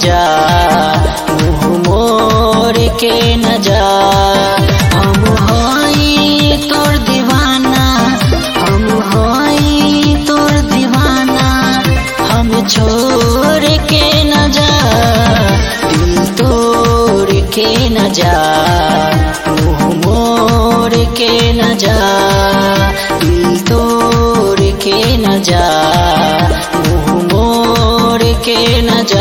जा, मुँह मोड़ के न जा। हम होई तोर दीवाना, हम होई तोर दीवाना, हम छोड़ के न जा, दिल तोड़ के न जा, मुँह मोड़ के न जा, दिल तोड़ के न जा, मुँह मोड़ के न जा।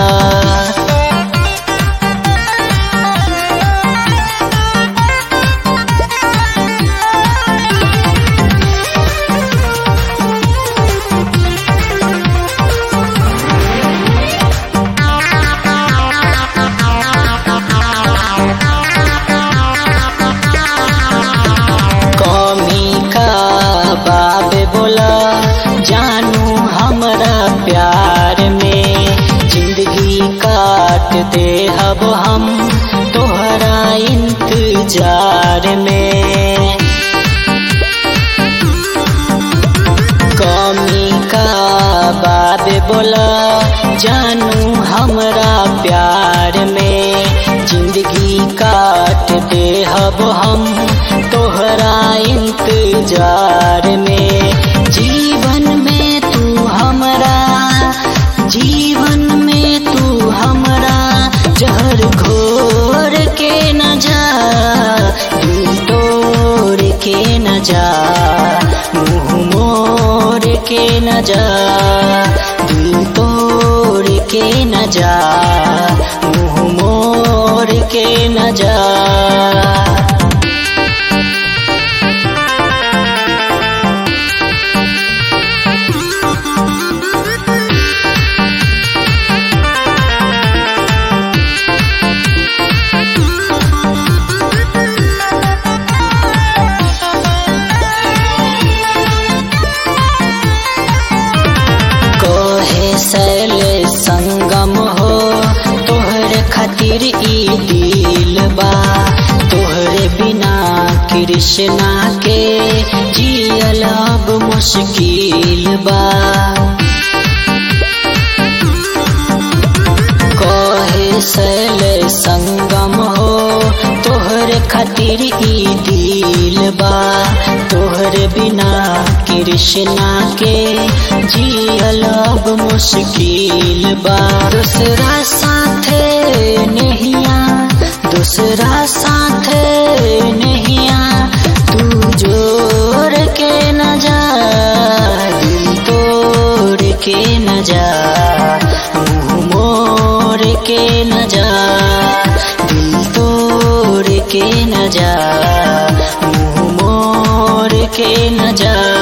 बाबे बोला जानू हमरा प्यार में, जिंदगी काट दे अब हम तोहरा इंतजार में। कमी का बाबे बोला जानू हमरा प्यार में, जिंदगी काट दे अब हम तोहरा इंतजार में। जीवन में तू हमरा, जीवन में तू हमरा जहर घोर के न जा, दिल तोड़ के न जा, मुँह मोड़ के न जा, दिल तोड़ के न जा, मुँह मोड़ के न जा। सैले संगम हो तोहरे खातिर ई दिल बा, तोहरे बिना कृष्णा के जियल अब मुश्किल बा। कहे सैले संगम हो तोहरे खातिर ई दिल बा, तोहरे बिना कृष्णा के जियल अब मुश्किल बा। दूसरा साथे नहिया, दूसरा साथे नहिया तू जोड़ के न जा, दिल तोड़ के न जा, मुँह मोड़ के न जा, दिल तोड़ के न जा, मुँह मोड़ के न जा।